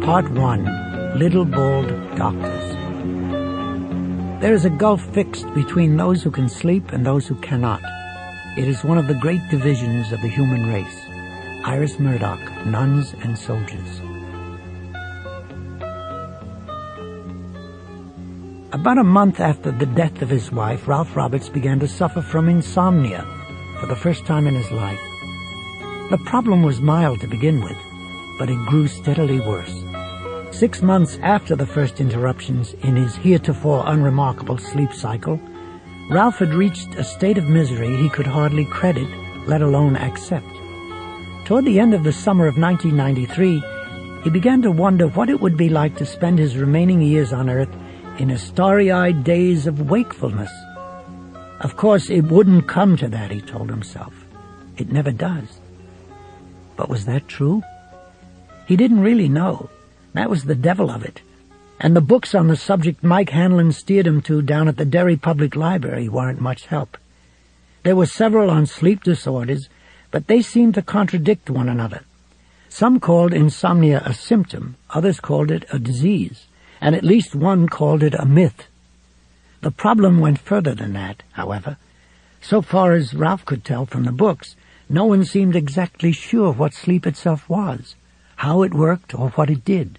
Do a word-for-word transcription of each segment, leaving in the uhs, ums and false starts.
Part one. Little Bald Doctors. There is a gulf fixed between those who can sleep and those who cannot. It is one of the great divisions of the human race. Iris Murdoch, Nuns and Soldiers. About a month after the death of his wife, Ralph Roberts began to suffer from insomnia for the first time in his life. The problem was mild to begin with, but it grew steadily worse. Six months after the first interruptions in his heretofore unremarkable sleep cycle, Ralph had reached a state of misery he could hardly credit, let alone accept. Toward the end of the summer of nineteen ninety-three, he began to wonder what it would be like to spend his remaining years on Earth in a starry-eyed daze of wakefulness. Of course, it wouldn't come to that, he told himself. It never does. But was that true? He didn't really know. That was the devil of it. And the books on the subject Mike Hanlon steered him to down at the Derry Public Library weren't much help. There were several on sleep disorders, but they seemed to contradict one another. Some called insomnia a symptom, others called it a disease, and at least one called it a myth. The problem went further than that, however. So far as Ralph could tell from the books, no one seemed exactly sure what sleep itself was, how it worked, or what it did.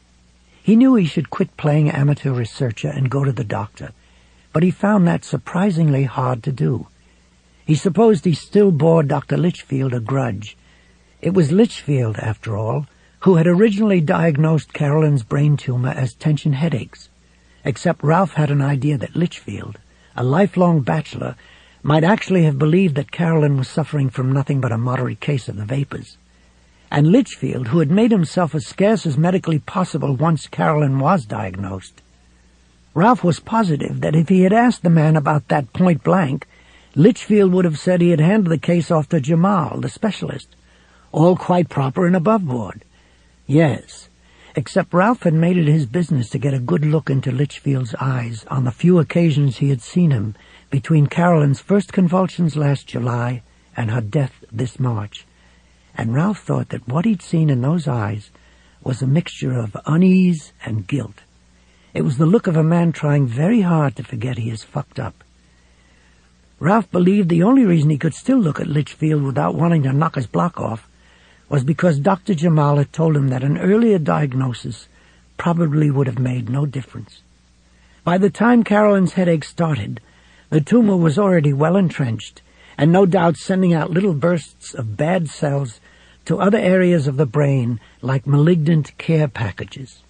He knew he should quit playing amateur researcher and go to the doctor, but he found that surprisingly hard to do. He supposed he still bore Doctor Litchfield a grudge. It was Litchfield, after all, who had originally diagnosed Carolyn's brain tumor as tension headaches, except Ralph had an idea that Litchfield, a lifelong bachelor, might actually have believed that Carolyn was suffering from nothing but a moderate case of the vapors. And Litchfield, who had made himself as scarce as medically possible once Carolyn was diagnosed. Ralph was positive that if he had asked the man about that point blank, Litchfield would have said he had handed the case off to Jamal, the specialist. All quite proper and above board. Yes, except Ralph had made it his business to get a good look into Litchfield's eyes on the few occasions he had seen him between Carolyn's first convulsions last July and her death this March. And Ralph thought that what he'd seen in those eyes was a mixture of unease and guilt. It was the look of a man trying very hard to forget he is fucked up. Ralph believed the only reason he could still look at Litchfield without wanting to knock his block off was because Doctor Jamal had told him that an earlier diagnosis probably would have made no difference. By the time Carolyn's headache started, the tumor was already well entrenched, and no doubt sending out little bursts of bad cells to other areas of the brain like malignant care packages.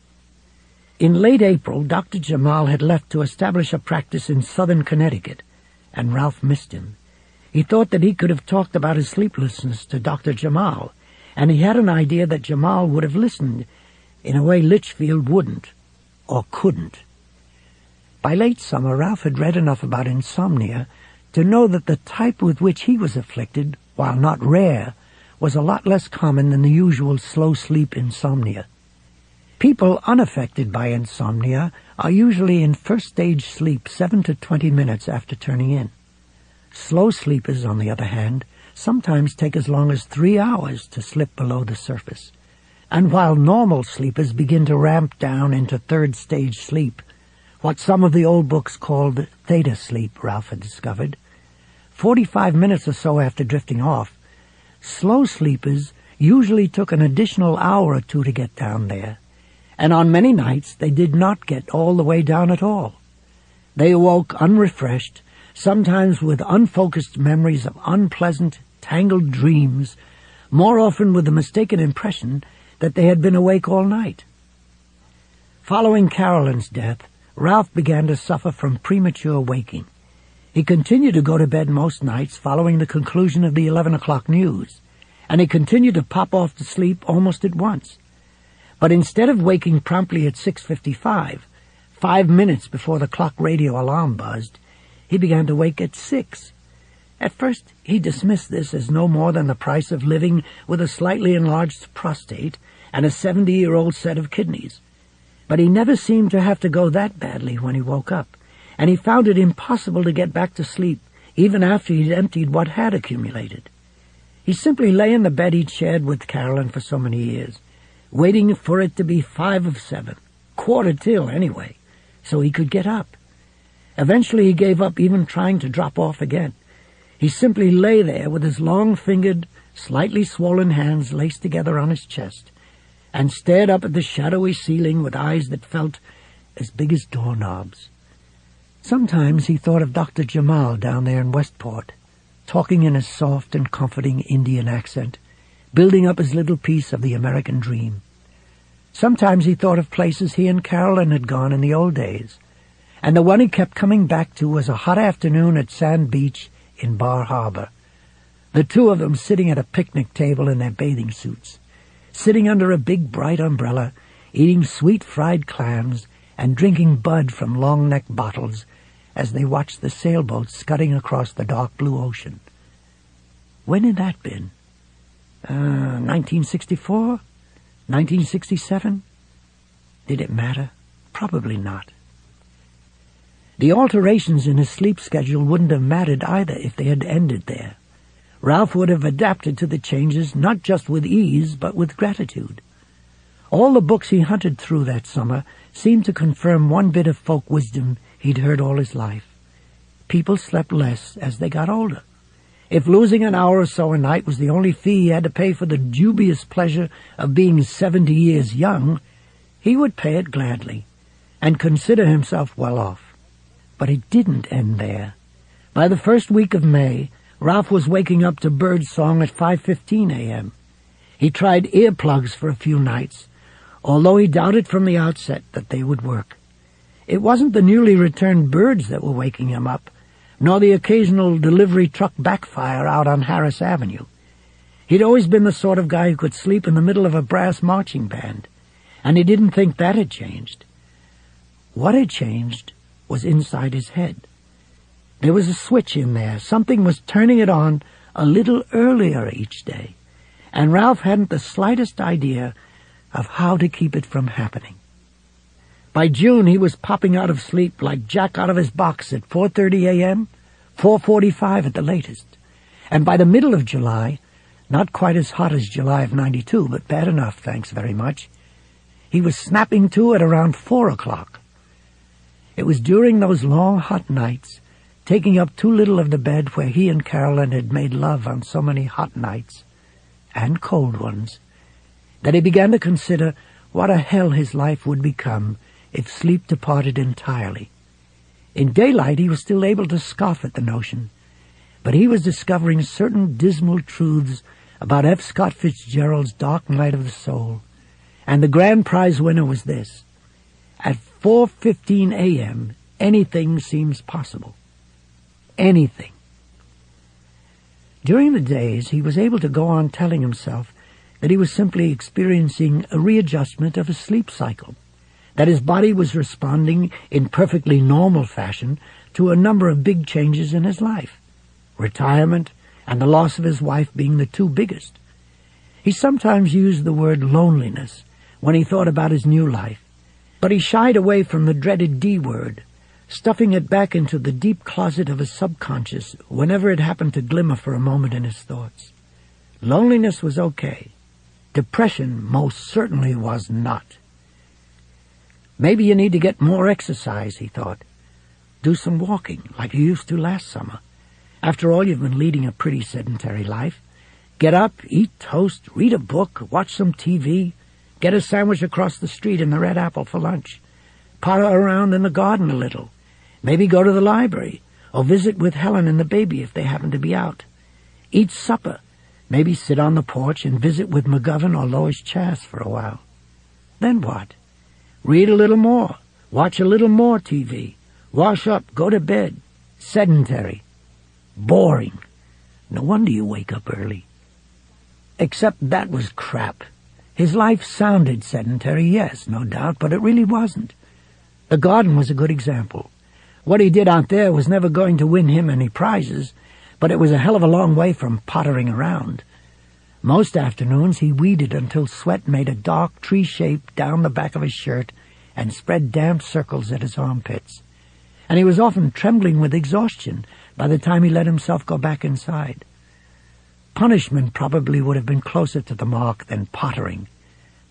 In late April, Doctor Jamal had left to establish a practice in southern Connecticut, and Ralph missed him. He thought that he could have talked about his sleeplessness to Doctor Jamal, and he had an idea that Jamal would have listened in a way Litchfield wouldn't, or couldn't. By late summer, Ralph had read enough about insomnia to know that the type with which he was afflicted, while not rare, was a lot less common than the usual slow sleep insomnia. People unaffected by insomnia are usually in first-stage sleep seven to twenty minutes after turning in. Slow sleepers, on the other hand, sometimes take as long as three hours to slip below the surface. And while normal sleepers begin to ramp down into third-stage sleep, what some of the old books called theta sleep, Ralph had discovered, forty-five minutes or so after drifting off, slow sleepers usually took an additional hour or two to get down there, and on many nights they did not get all the way down at all. They awoke unrefreshed, sometimes with unfocused memories of unpleasant, tangled dreams, more often with the mistaken impression that they had been awake all night. Following Carolyn's death, Ralph began to suffer from premature waking. He continued to go to bed most nights following the conclusion of the eleven o'clock news, and he continued to pop off to sleep almost at once. But instead of waking promptly at six fifty-five, five minutes before the clock radio alarm buzzed, he began to wake at six. At first, he dismissed this as no more than the price of living with a slightly enlarged prostate and a seventy-year-old set of kidneys. But he never seemed to have to go that badly when he woke up, and he found it impossible to get back to sleep even after he'd emptied what had accumulated. He simply lay in the bed he'd shared with Carolyn for so many years, waiting for it to be five of seven, quarter till anyway, so he could get up. Eventually he gave up even trying to drop off again. He simply lay there with his long-fingered, slightly swollen hands laced together on his chest, and stared up at the shadowy ceiling with eyes that felt as big as doorknobs. Sometimes he thought of Doctor Jamal down there in Westport, talking in a soft and comforting Indian accent, building up his little piece of the American dream. Sometimes he thought of places he and Carolyn had gone in the old days, and the one he kept coming back to was a hot afternoon at Sand Beach in Bar Harbor. The two of them sitting at a picnic table in their bathing suits, sitting under a big bright umbrella, eating sweet fried clams and drinking Bud from long-neck bottles as they watched the sailboats scudding across the dark blue ocean. When had that been? Uh, nineteen sixty-four? nineteen sixty-seven? Did it matter? Probably not. The alterations in his sleep schedule wouldn't have mattered either if they had ended there. Ralph would have adapted to the changes not just with ease, but with gratitude. All the books he hunted through that summer seemed to confirm one bit of folk wisdom he'd heard all his life. People slept less as they got older. If losing an hour or so a night was the only fee he had to pay for the dubious pleasure of being seventy years young, he would pay it gladly and consider himself well off. But it didn't end there. By the first week of May, Ralph was waking up to bird song at five fifteen a.m. He tried earplugs for a few nights, although he doubted from the outset that they would work. It wasn't the newly returned birds that were waking him up, nor the occasional delivery truck backfire out on Harris Avenue. He'd always been the sort of guy who could sleep in the middle of a brass marching band, and he didn't think that had changed. What had changed was inside his head. There was a switch in there. Something was turning it on a little earlier each day, and Ralph hadn't the slightest idea of how to keep it from happening. By June, he was popping out of sleep like Jack out of his box at four thirty a.m., four forty-five at the latest. And by the middle of July, not quite as hot as July of ninety-two, but bad enough, thanks very much, he was snapping to at around four o'clock. It was during those long, hot nights, taking up too little of the bed where he and Carolyn had made love on so many hot nights, and cold ones, that he began to consider what a hell his life would become if sleep departed entirely. In daylight he was still able to scoff at the notion, but he was discovering certain dismal truths about F. Scott Fitzgerald's Dark Night of the Soul, and the grand prize winner was this: at four fifteen a.m., anything seems possible. Anything. During the days, he was able to go on telling himself that he was simply experiencing a readjustment of his sleep cycle, that his body was responding in perfectly normal fashion to a number of big changes in his life, retirement and the loss of his wife being the two biggest. He sometimes used the word loneliness when he thought about his new life, but he shied away from the dreaded D word, stuffing it back into the deep closet of his subconscious whenever it happened to glimmer for a moment in his thoughts. Loneliness was okay. Depression most certainly was not. Maybe you need to get more exercise, he thought. Do some walking, like you used to last summer. After all, you've been leading a pretty sedentary life. Get up, eat toast, read a book, watch some T V, get a sandwich across the street in the Red Apple for lunch. Potter around in the garden a little. Maybe go to the library, or visit with Helen and the baby if they happen to be out. Eat supper. Maybe sit on the porch and visit with McGovern or Lois Chass for a while. Then what? Read a little more. Watch a little more T V. Wash up. Go to bed. Sedentary. Boring. No wonder you wake up early. Except that was crap. His life sounded sedentary, yes, no doubt, but it really wasn't. The garden was a good example. What he did out there was never going to win him any prizes, but it was a hell of a long way from pottering around. Most afternoons he weeded until sweat made a dark tree shape down the back of his shirt and spread damp circles at his armpits, and he was often trembling with exhaustion by the time he let himself go back inside. Punishment probably would have been closer to the mark than pottering,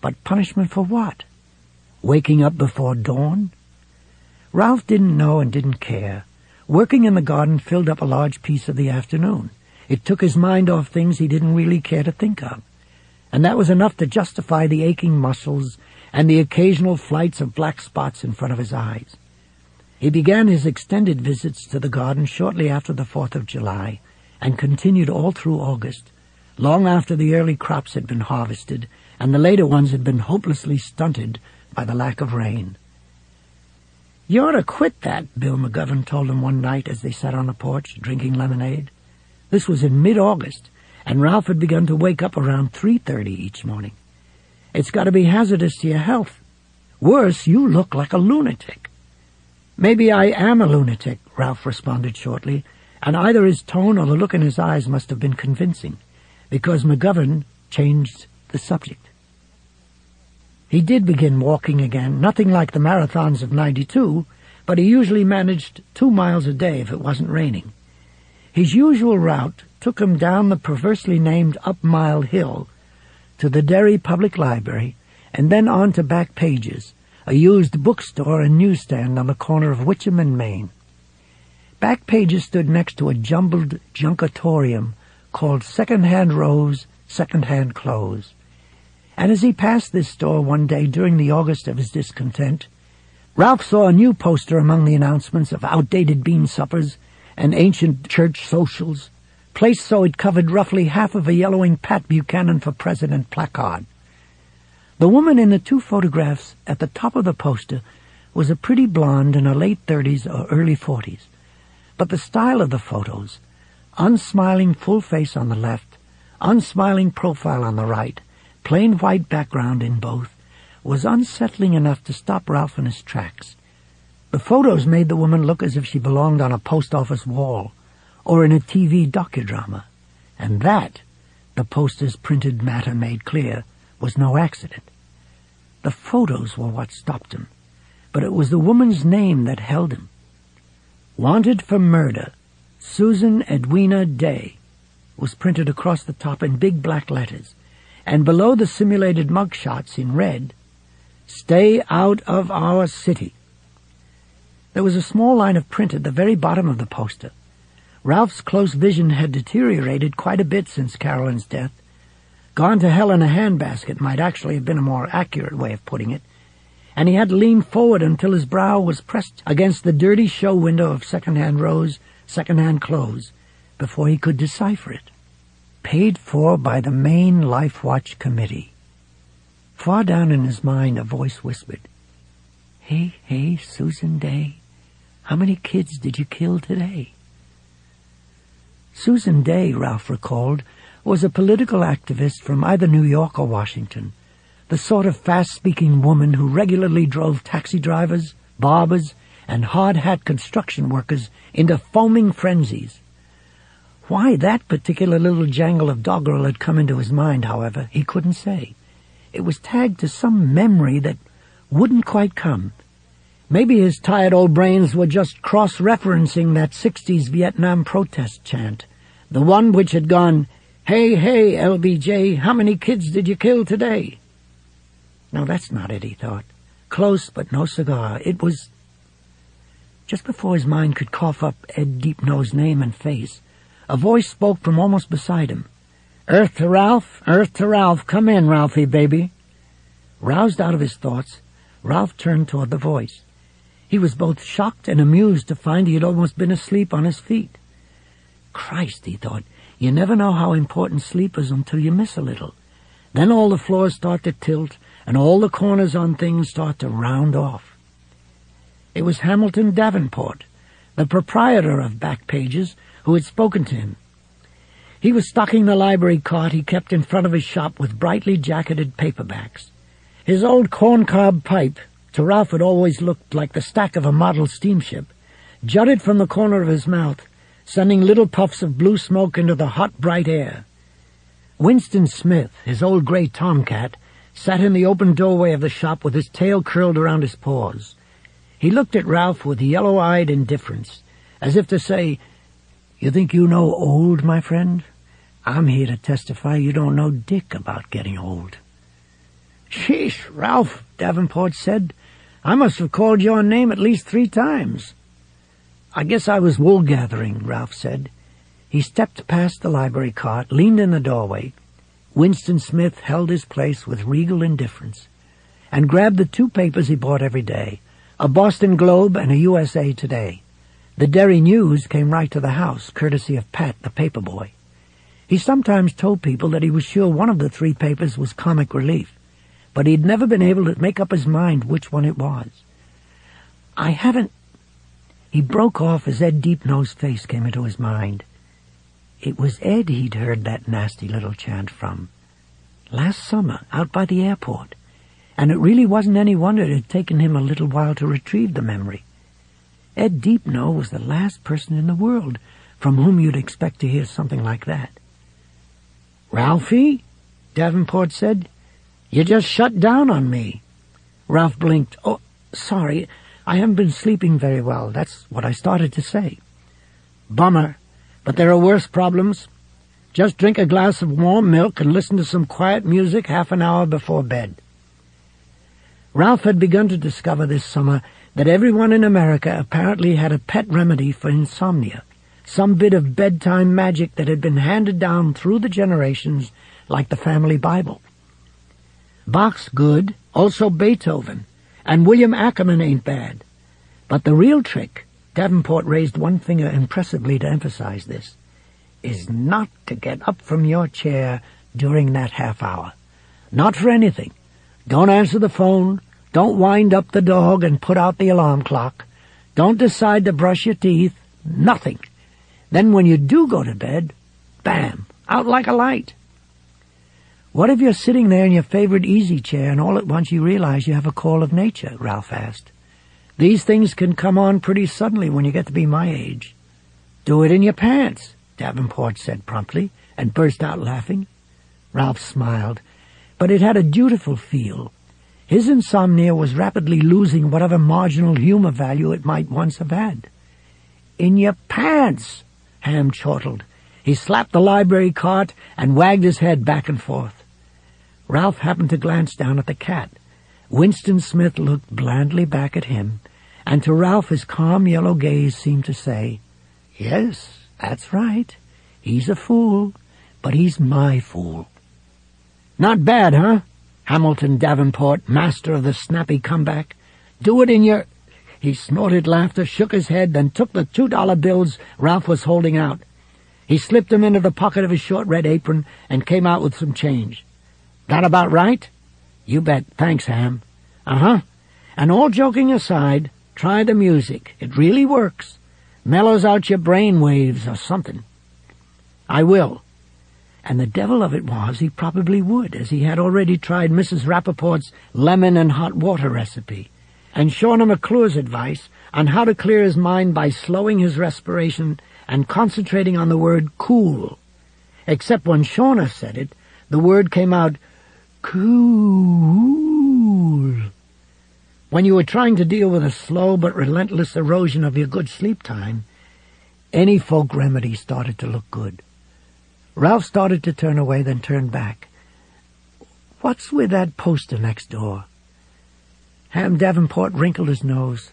But punishment for what? Waking up before dawn? Ralph didn't know and didn't care. Working in the garden filled up a large piece of the afternoon. It took his mind off things he didn't really care to think of. And that was enough to justify the aching muscles and the occasional flights of black spots in front of his eyes. He began his extended visits to the garden shortly after the Fourth of July and continued all through August, long after the early crops had been harvested and the later ones had been hopelessly stunted by the lack of rain. "You ought to quit that," Bill McGovern told him one night as they sat on the porch drinking lemonade. This was in mid-August, and Ralph had begun to wake up around three thirty each morning. "It's got to be hazardous to your health. Worse, you look like a lunatic." "Maybe I am a lunatic," Ralph responded shortly, and either his tone or the look in his eyes must have been convincing, because McGovern changed the subject. He did begin walking again, nothing like the marathons of ninety-two, but he usually managed two miles a day if it wasn't raining. His usual route took him down the perversely named Up Mile Hill to the Derry Public Library and then on to Back Pages, a used bookstore and newsstand on the corner of Witcham and Main. Back Pages stood next to a jumbled junkatorium called Second-Hand Rose, Second-Hand Clothes. And as he passed this store one day during the August of his discontent, Ralph saw a new poster among the announcements of outdated bean suppers and ancient church socials, placed so it covered roughly half of a yellowing Pat Buchanan for President placard. The woman in the two photographs at the top of the poster was a pretty blonde in her late thirties or early forties, but the style of the photos, unsmiling full face on the left, unsmiling profile on the right, plain white background in both, was unsettling enough to stop Ralph in his tracks. The photos made the woman look as if she belonged on a post office wall or in a T V docudrama, and that, the poster's printed matter made clear, was no accident. The photos were what stopped him, but it was the woman's name that held him. Wanted for murder, Susan Edwina Day, was printed across the top in big black letters, and below the simulated mugshots in red, Stay out of our city. There was a small line of print at the very bottom of the poster. Ralph's close vision had deteriorated quite a bit since Carolyn's death. Gone to hell in a handbasket might actually have been a more accurate way of putting it, and he had to lean forward until his brow was pressed against the dirty show window of Second-Hand Rose, Second-Hand Clothes, before he could decipher it. Paid for by the Maine Life Watch Committee. Far down in his mind a voice whispered, "Hey, hey, Susan Day, how many kids did you kill today?" Susan Day, Ralph recalled, was a political activist from either New York or Washington, the sort of fast-speaking woman who regularly drove taxi drivers, barbers, and hard-hat construction workers into foaming frenzies. Why that particular little jangle of doggerel had come into his mind, however, he couldn't say. It was tagged to some memory that wouldn't quite come. Maybe his tired old brains were just cross-referencing that sixties Vietnam protest chant, the one which had gone, "Hey, hey, L B J, how many kids did you kill today?" No, that's not it, he thought. Close, but no cigar. It was... Just before his mind could cough up Ed Deepno's name and face, a voice spoke from almost beside him. "Earth to Ralph, Earth to Ralph, come in, Ralphie, baby." Roused out of his thoughts, Ralph turned toward the voice. He was both shocked and amused to find he had almost been asleep on his feet. Christ, he thought, you never know how important sleep is until you miss a little. Then all the floors start to tilt, and all the corners on things start to round off. It was Hamilton Davenport, the proprietor of Back Pages, who had spoken to him. He was stocking the library cart he kept in front of his shop with brightly jacketed paperbacks. His old corncob pipe, to Ralph it always looked like the stack of a model steamship, jutted from the corner of his mouth, sending little puffs of blue smoke into the hot, bright air. Winston Smith, his old gray tomcat, sat in the open doorway of the shop with his tail curled around his paws. He looked at Ralph with yellow-eyed indifference, as if to say, "You think you know old, my friend? I'm here to testify you don't know dick about getting old." "She Yeesh, Ralph, Davenport said. I must have called your name at least three times. I guess I was wool-gathering, Ralph said. He stepped past the library cart, leaned in the doorway. Winston Smith held his place with regal indifference and grabbed the two papers he bought every day, a Boston Globe and a U S A Today. The Derry News came right to the house, courtesy of Pat, the paperboy. He sometimes told people that he was sure one of the three papers was Comic Relief, but he'd never been able to make up his mind which one it was. I haven't... He broke off as Ed Deepno's face came into his mind. It was Ed he'd heard that nasty little chant from. Last summer, out by the airport. And it really wasn't any wonder it had taken him a little while to retrieve the memory. Ed Deepno was the last person in the world from whom you'd expect to hear something like that. "Ralphie," Davenport said, "you just shut down on me." Ralph blinked. "Oh, sorry, I haven't been sleeping very well. That's what I started to say." "Bummer, but there are worse problems. Just drink a glass of warm milk and listen to some quiet music half an hour before bed." Ralph had begun to discover this summer that everyone in America apparently had a pet remedy for insomnia, some bit of bedtime magic that had been handed down through the generations like the family Bible. Bach's good, also Beethoven, and William Ackerman ain't bad. But the real trick, Davenport raised one finger impressively to emphasize this, is not to get up from your chair during that half hour. Not for anything. Don't answer the phone. Don't wind up the dog and put out the alarm clock. Don't decide to brush your teeth. Nothing. Then when you do go to bed, bam, out like a light. What if you're sitting there in your favorite easy chair and all at once you realize you have a call of nature? Ralph asked. These things can come on pretty suddenly when you get to be my age. Do it in your pants, Davenport said promptly, and burst out laughing. Ralph smiled, but it had a dutiful feel. His insomnia was rapidly losing whatever marginal humor value it might once have had. "In your pants," Ham chortled. He slapped the library cart and wagged his head back and forth. Ralph happened to glance down at the cat. Winston Smith looked blandly back at him, and to Ralph his calm yellow gaze seemed to say, "Yes, that's right. He's a fool, but he's my fool." "Not bad, huh?" Hamilton Davenport, master of the snappy comeback. "Do it in your—" He snorted laughter, shook his head, then took the two-dollar bills Ralph was holding out. He slipped them into the pocket of his short red apron and came out with some change. "That about right?" "You bet. Thanks, Ham." "Uh-huh. And all joking aside, try the music. It really works. Mellows out your brain waves or something." "I will." And the devil of it was he probably would, as he had already tried Missus Rappaport's lemon and hot water recipe, and Shauna McClure's advice on how to clear his mind by slowing his respiration and concentrating on the word cool. Except when Shauna said it, the word came out cool. When you were trying to deal with a slow but relentless erosion of your good sleep time, any folk remedy started to look good. Ralph started to turn away, then turned back. "What's with that poster next door?" Ham Davenport wrinkled his nose.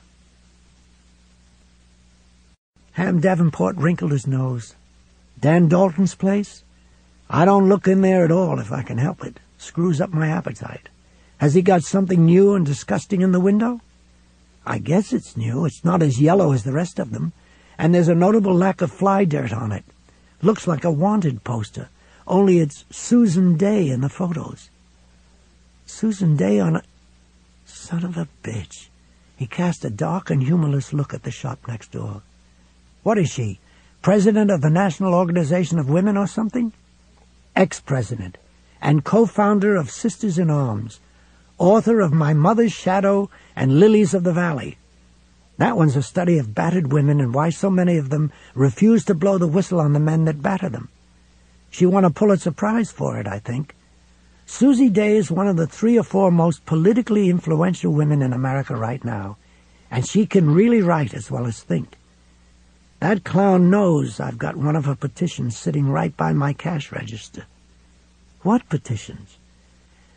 Ham Davenport wrinkled his nose. "Dan Dalton's place? I don't look in there at all if I can help it. Screws up my appetite. Has he got something new and disgusting in the window?" "I guess it's new. It's not as yellow as the rest of them, and there's a notable lack of fly dirt on it. Looks like a wanted poster, only it's Susan Day in the photos." Susan Day on a... Son of a bitch. He cast a dark and humorless look at the shop next door. "What is she, president of the National Organization of Women or something?" "Ex-president, and co-founder of Sisters in Arms, author of My Mother's Shadow and Lilies of the Valley. That one's a study of battered women and why so many of them refuse to blow the whistle on the men that batter them. She won a Pulitzer Prize for it, I think. Susie Day is one of the three or four most politically influential women in America right now, and she can really write as well as think. That clown knows I've got one of her petitions sitting right by my cash register." "What petitions?"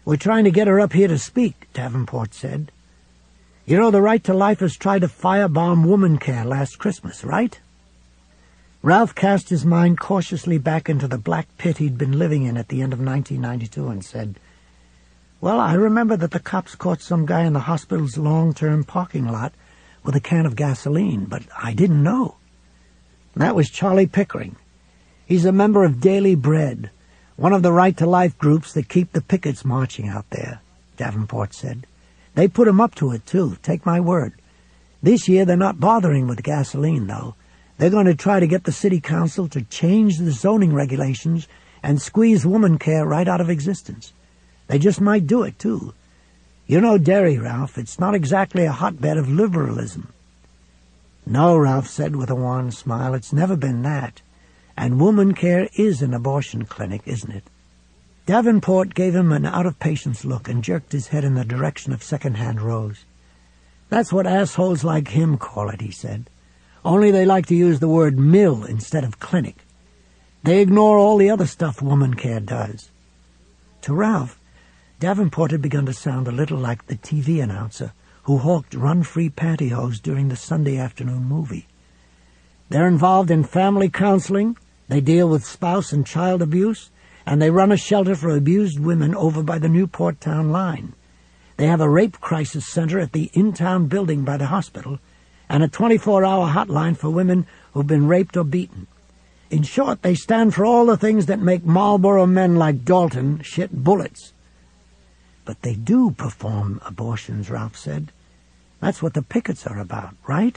We're trying to get her up here to speak, Davenport said. You know the Right to Lifers tried to firebomb woman care last Christmas, right? Ralph cast his mind cautiously back into the black pit he'd been living in at the end of nineteen ninety-two and said, Well, I remember that the cops caught some guy in the hospital's long-term parking lot with a can of gasoline, but I didn't know. That was Charlie Pickering. He's a member of Daily Bread, one of the Right to Life groups that keep the pickets marching out there, Davenport said. They put him up to it, too, take my word. This year they're not bothering with gasoline, though. They're going to try to get the city council to change the zoning regulations and squeeze woman care right out of existence. They just might do it, too. You know Derry, Ralph. It's not exactly a hotbed of liberalism. No, Ralph said with a wan smile. It's never been that. And woman care is an abortion clinic, isn't it? Davenport gave him an out-of-patience look and jerked his head in the direction of second-hand rows. That's what assholes like him call it, he said. Only they like to use the word mill instead of clinic. They ignore all the other stuff woman care does. To Ralph, Davenport had begun to sound a little like the T V announcer who hawked run-free pantyhose during the Sunday afternoon movie. They're involved in family counseling, they deal with spouse and child abuse, and they run a shelter for abused women over by the Newport Town line. They have a rape crisis center at the in-town building by the hospital, and a twenty-four hour hotline for women who've been raped or beaten. In short, they stand for all the things that make Marlboro men like Dalton shit bullets. But they do perform abortions, Ralph said. That's what the pickets are about, right?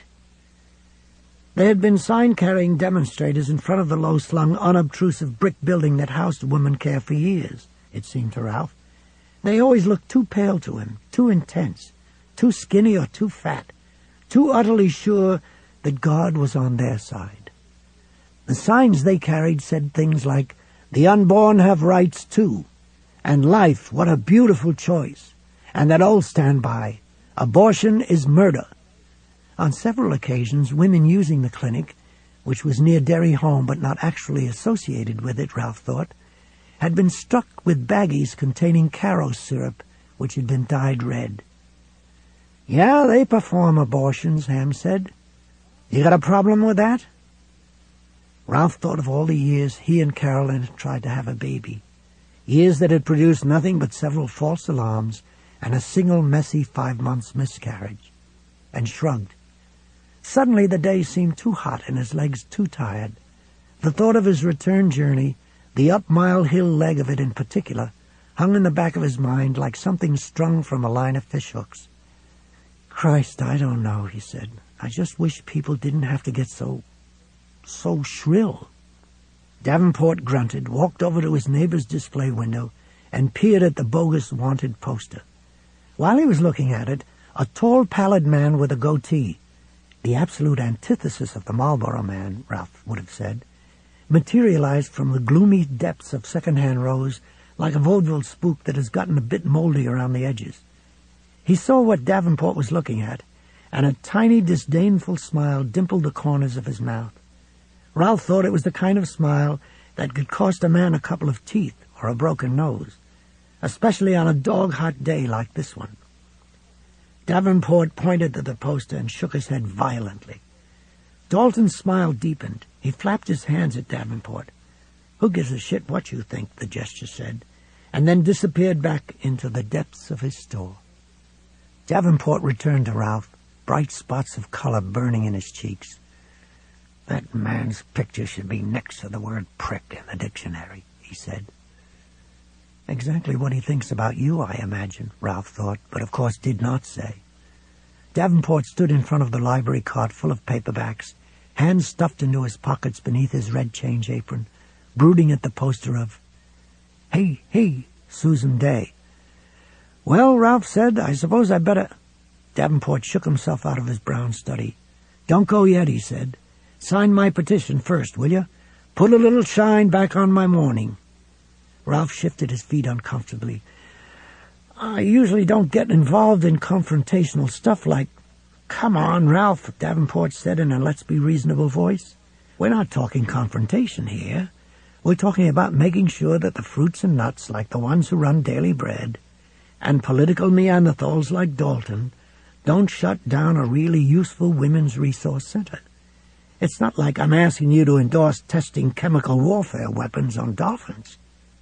There had been sign-carrying demonstrators in front of the low-slung, unobtrusive brick building that housed woman care for years, it seemed to Ralph. They always looked too pale to him, too intense, too skinny or too fat, too utterly sure that God was on their side. The signs they carried said things like, "The unborn have rights too," and "Life, what a beautiful choice," and that old standby, "Abortion is murder." On several occasions, women using the clinic, which was near Derry home but not actually associated with it, Ralph thought, had been struck with baggies containing Caro syrup, which had been dyed red. "Yeah, they perform abortions," Ham said. "You got a problem with that?" Ralph thought of all the years he and Carolyn had tried to have a baby, years that had produced nothing but several false alarms and a single messy five months miscarriage, and shrugged. Suddenly the day seemed too hot and his legs too tired. The thought of his return journey, the up-mile hill leg of it in particular, hung in the back of his mind like something strung from a line of fishhooks. "Christ, I don't know," he said. "I just wish people didn't have to get so... so shrill." Davenport grunted, walked over to his neighbor's display window, and peered at the bogus wanted poster. While he was looking at it, a tall, pallid man with a goatee, the absolute antithesis of the Marlboro man, Ralph would have said, materialized from the gloomy depths of second-hand rows like a vaudeville spook that has gotten a bit moldy around the edges. He saw what Davenport was looking at, and a tiny, disdainful smile dimpled the corners of his mouth. Ralph thought it was the kind of smile that could cost a man a couple of teeth or a broken nose, especially on a dog-hot day like this one. Davenport pointed to the poster and shook his head violently. Dalton's smile deepened. He flapped his hands at Davenport. "Who gives a shit what you think?" the gesture said, and then disappeared back into the depths of his store. Davenport returned to Ralph, bright spots of color burning in his cheeks. "That man's picture should be next to the word prick in the dictionary," he said. Exactly what he thinks about you, I imagine, Ralph thought, but of course did not say. Davenport stood in front of the library cart full of paperbacks, hands stuffed into his pockets beneath his red change apron, brooding at the poster of Hey, Hey, Susan Day. "Well," Ralph said, "I suppose I better—" Davenport shook himself out of his brown study. "Don't go yet," he said. "Sign my petition first, will you? Put a little shine back on my morning." Ralph shifted his feet uncomfortably. "I usually don't get involved in confrontational stuff like—" "Come on, Ralph," Davenport said in a let's-be-reasonable voice. "We're not talking confrontation here. We're talking about making sure that the fruits and nuts, like the ones who run Daily Bread, And political Neanderthals like Dalton don't shut down a really useful women's resource center. It's not like I'm asking you to endorse testing chemical warfare weapons on dolphins.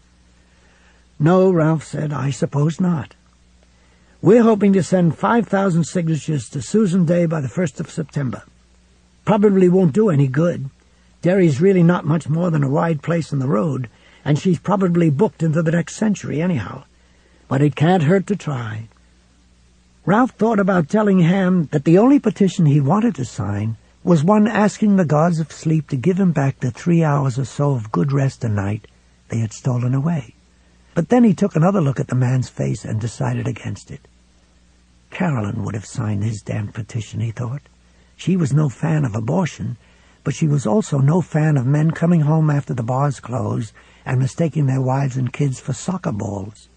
No, Ralph said, I suppose not. We're hoping to send five thousand signatures to Susan Day by the first of September. Probably won't do any good. Derry's really not much more than a wide place in the road, and she's probably booked into the next century anyhow. But it can't hurt to try. Ralph thought about telling Ham that the only petition he wanted to sign was one asking the gods of sleep to give him back the three hours or so of good rest a night they had stolen away. But then he took another look at the man's face and decided against it. Carolyn would have signed his damned petition, he thought. She was no fan of abortion, but she was also no fan of men coming home after the bars closed and mistaking their wives and kids for soccer balls.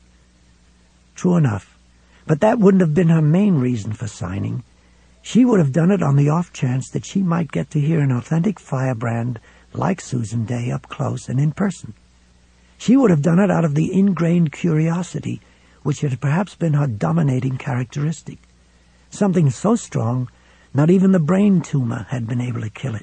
True enough, but that wouldn't have been her main reason for signing. She would have done it on the off chance that she might get to hear an authentic firebrand like Susan Day up close and in person. She would have done it out of the ingrained curiosity which had perhaps been her dominating characteristic, something so strong not even the brain tumor had been able to kill it.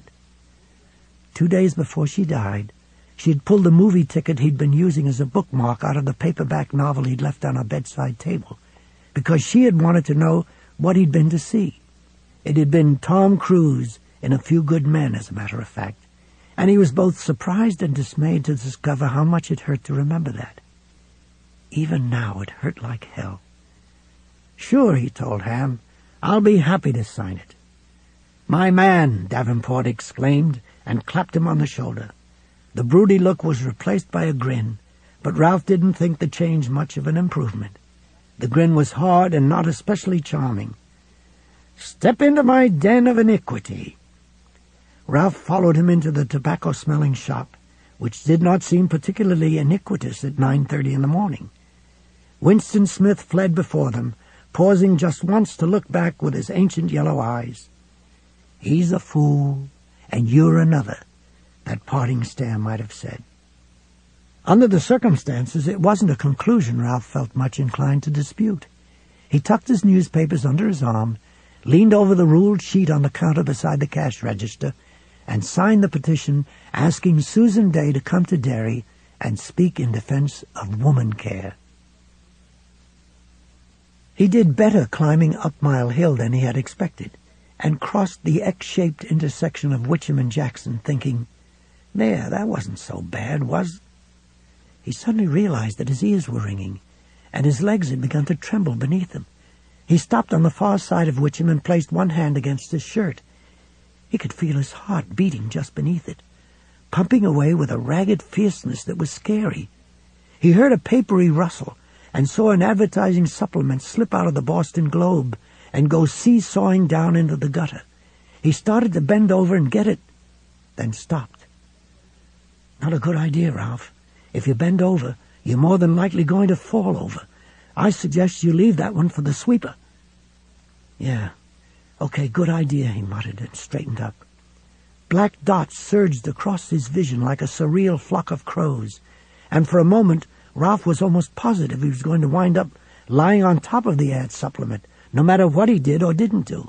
Two days before she died, she had pulled the movie ticket he'd been using as a bookmark out of the paperback novel he'd left on her bedside table, because she had wanted to know what he'd been to see. It had been Tom Cruise in A Few Good Men, as a matter of fact, and he was both surprised and dismayed to discover how much it hurt to remember that. Even now it hurt like hell. Sure, he told Ham, I'll be happy to sign it. My man, Davenport exclaimed, and clapped him on the shoulder. The broody look was replaced by a grin, but Ralph didn't think the change much of an improvement. The grin was hard and not especially charming. Step into my den of iniquity. Ralph followed him into the tobacco-smelling shop, which did not seem particularly iniquitous at nine thirty in the morning. Winston Smith fled before them, pausing just once to look back with his ancient yellow eyes. He's a fool, and you're another, that parting stare might have said. Under the circumstances, it wasn't a conclusion Ralph felt much inclined to dispute. He tucked his newspapers under his arm, leaned over the ruled sheet on the counter beside the cash register, and signed the petition asking Susan Day to come to Derry and speak in defense of woman care. He did better climbing up Mile Hill than he had expected, and crossed the X-shaped intersection of Witcham and Jackson, thinking, there, that wasn't so bad, was it? He suddenly realized that his ears were ringing, and his legs had begun to tremble beneath him. He stopped on the far side of Witcham and placed one hand against his shirt. He could feel his heart beating just beneath it, pumping away with a ragged fierceness that was scary. He heard a papery rustle and saw an advertising supplement slip out of the Boston Globe and go seesawing down into the gutter. He started to bend over and get it, then stopped. Not a good idea, Ralph. If you bend over, you're more than likely going to fall over. I suggest you leave that one for the sweeper. Yeah, okay, good idea, he muttered and straightened up. Black dots surged across his vision like a surreal flock of crows, and for a moment Ralph was almost positive he was going to wind up lying on top of the ad supplement, no matter what he did or didn't do.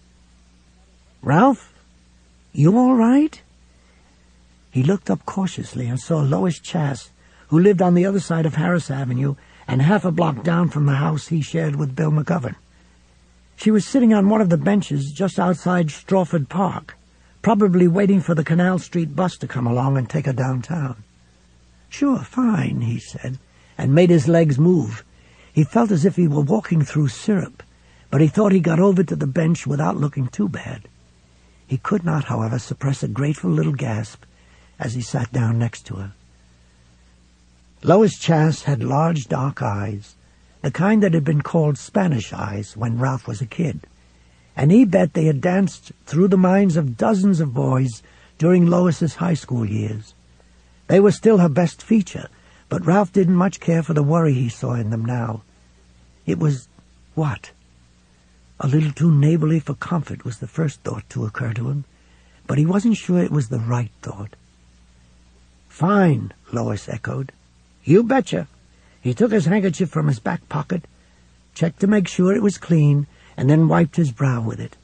Ralph? You all right? He looked up cautiously and saw Lois Chass, who lived on the other side of Harris Avenue and half a block down from the house he shared with Bill McGovern. She was sitting on one of the benches just outside Strawford Park, probably waiting for the Canal Street bus to come along and take her downtown. Sure, fine, he said, and made his legs move. He felt as if he were walking through syrup, but he thought he got over to the bench without looking too bad. He could not, however, suppress a grateful little gasp as he sat down next to her. Lois Chass had large dark eyes, the kind that had been called Spanish eyes when Ralph was a kid, and he bet they had danced through the minds of dozens of boys during Lois's high school years. They were still her best feature, but Ralph didn't much care for the worry he saw in them now. It was, what? A little too neighborly for comfort was the first thought to occur to him, but he wasn't sure it was the right thought. Fine, Lois echoed. You betcha. He took his handkerchief from his back pocket, checked to make sure it was clean, and then wiped his brow with it.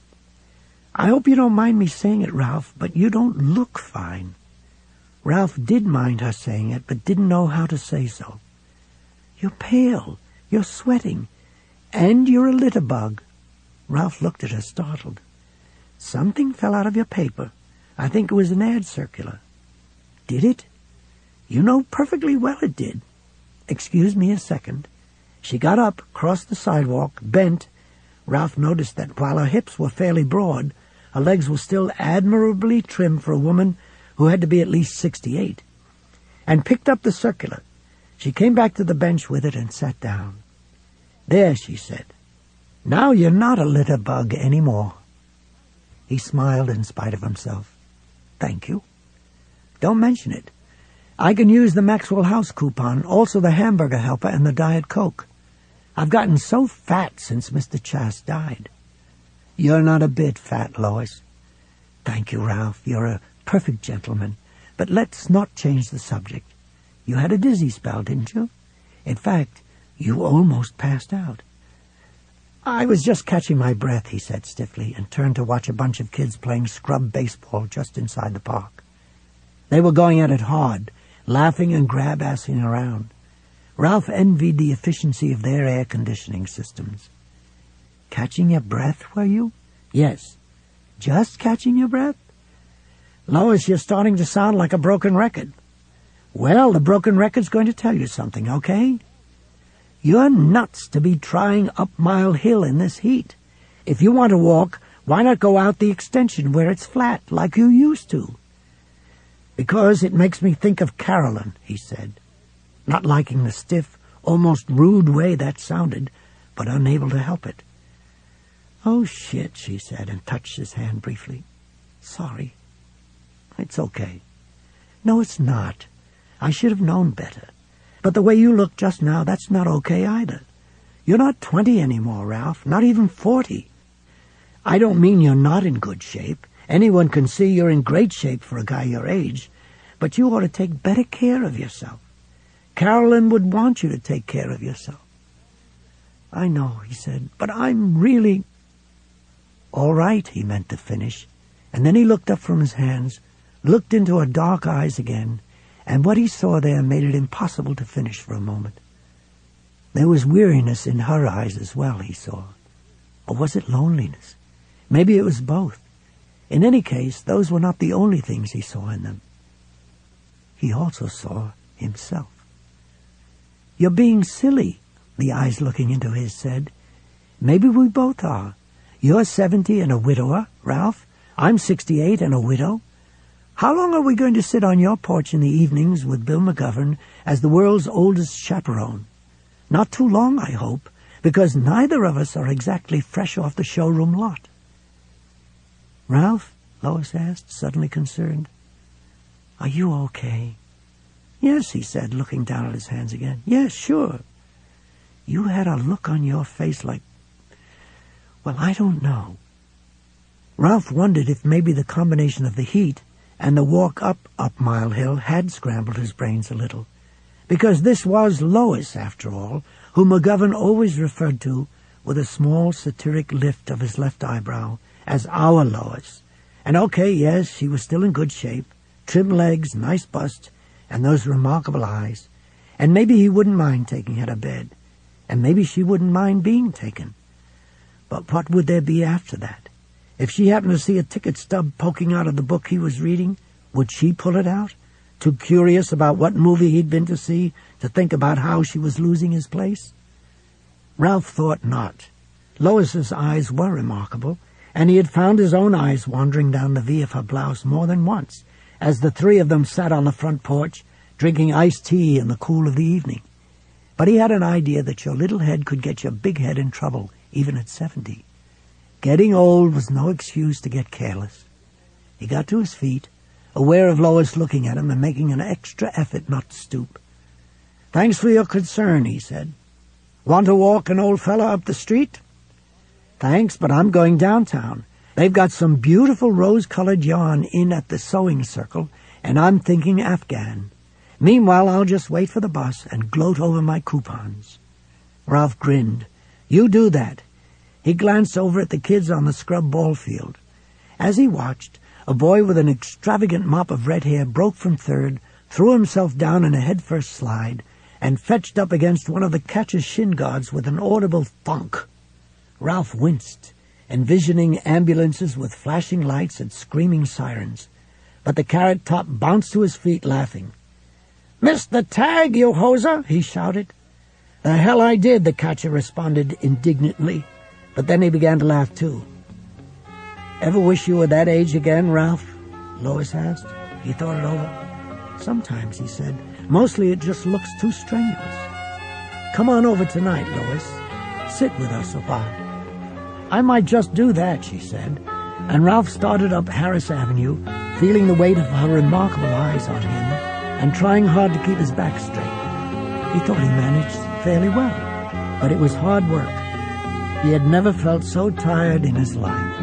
"I hope you don't mind me saying it, Ralph, but you don't look fine." Ralph did mind her saying it, but didn't know how to say so. "You're pale, you're sweating, and you're a litter bug." Ralph looked at her, startled. "Something fell out of your paper. I think it was an ad circular." "Did it?" "You know perfectly well it did." "Excuse me a second." She got up, crossed the sidewalk, bent. Ralph noticed that while her hips were fairly broad, her legs were still admirably trim for a woman who had to be at least sixty-eight, and picked up the circular. She came back to the bench with it and sat down. "There," she said. "Now you're not a litter bug anymore." He smiled in spite of himself. "Thank you." "Don't mention it. I can use the Maxwell House coupon, also the hamburger helper and the Diet Coke. I've gotten so fat since Mister Chass died." "You're not a bit fat, Lois." "Thank you, Ralph. You're a perfect gentleman. But let's not change the subject. You had a dizzy spell, didn't you? In fact, you almost passed out." "I was just catching my breath," he said stiffly, and turned to watch a bunch of kids playing scrub baseball just inside the park. They were going at it hard, laughing and grab-assing around. Ralph envied the efficiency of their air conditioning systems. "Catching your breath, were you?" "Yes." "Just catching your breath?" "Lois, you're starting to sound like a broken record." "Well, the broken record's going to tell you something, okay? You're nuts to be trying up Mile Hill in this heat. If you want to walk, why not go out the extension where it's flat, like you used to?" "Because it makes me think of Carolyn," he said, not liking the stiff, almost rude way that sounded, but unable to help it. "Oh, shit," she said, and touched his hand briefly. "Sorry." "It's okay." "No, it's not. I should have known better. But the way you look just now, that's not okay either. You're not twenty anymore, Ralph, not even forty. I don't mean you're not in good shape. Anyone can see you're in great shape for a guy your age, but you ought to take better care of yourself. Carolyn would want you to take care of yourself." "I know," he said, "but I'm really—" "All right," he meant to finish, and then he looked up from his hands, looked into her dark eyes again, and what he saw there made it impossible to finish for a moment. There was weariness in her eyes as well, he saw. Or was it loneliness? Maybe it was both. In any case, those were not the only things he saw in them. He also saw himself. "You're being silly," the eyes looking into his said. "Maybe we both are. You're seventy and a widower, Ralph. I'm sixty-eight and a widow. How long are we going to sit on your porch in the evenings with Bill McGovern as the world's oldest chaperone? Not too long, I hope, because neither of us are exactly fresh off the showroom lot." "Ralph," Lois asked, suddenly concerned, "are you okay?" "Yes," he said, looking down at his hands again. "Yes, sure." "You had a look on your face like... well, I don't know." Ralph wondered if maybe the combination of the heat and the walk up up Mile Hill had scrambled his brains a little, because this was Lois, after all, whom McGovern always referred to, with a small satiric lift of his left eyebrow, as our Lois. And okay, yes, she was still in good shape, trim legs, nice bust, and those remarkable eyes, and maybe he wouldn't mind taking her to bed, and maybe she wouldn't mind being taken. But what would there be after that? If she happened to see a ticket stub poking out of the book he was reading, would she pull it out? Too curious about what movie he'd been to see to think about how she was losing his place? Ralph thought not. Lois's eyes were remarkable, and he had found his own eyes wandering down the V of her blouse more than once, as the three of them sat on the front porch, drinking iced tea in the cool of the evening. But he had an idea that your little head could get your big head in trouble, even at seventy. Getting old was no excuse to get careless. He got to his feet, aware of Lois looking at him and making an extra effort not to stoop. "Thanks for your concern," he said. "Want to walk an old fella up the street?" "Thanks, but I'm going downtown. They've got some beautiful rose-colored yarn in at the sewing circle, and I'm thinking Afghan. Meanwhile, I'll just wait for the bus and gloat over my coupons." Ralph grinned, You do that." He glanced over at the kids on the scrub ball field. As he watched, a boy with an extravagant mop of red hair broke from third, threw himself down in a headfirst slide, and fetched up against one of the catcher's shin guards with an audible thunk. Ralph winced, envisioning ambulances with flashing lights and screaming sirens. But the Carrot Top bounced to his feet, laughing. "Missed the tag, you hoser!" he shouted. "The hell I did," the catcher responded indignantly, but then he began to laugh too. "Ever wish you were that age again, Ralph?" Lois asked. He thought it over. "Sometimes," he said. "Mostly it just looks too strenuous." "Come on over tonight, Lois. Sit with us a while." "I might just do that," she said, and Ralph started up Harris Avenue, feeling the weight of her remarkable eyes on him and trying hard to keep his back straight. He thought he managed fairly well, but it was hard work. He had never felt so tired in his life.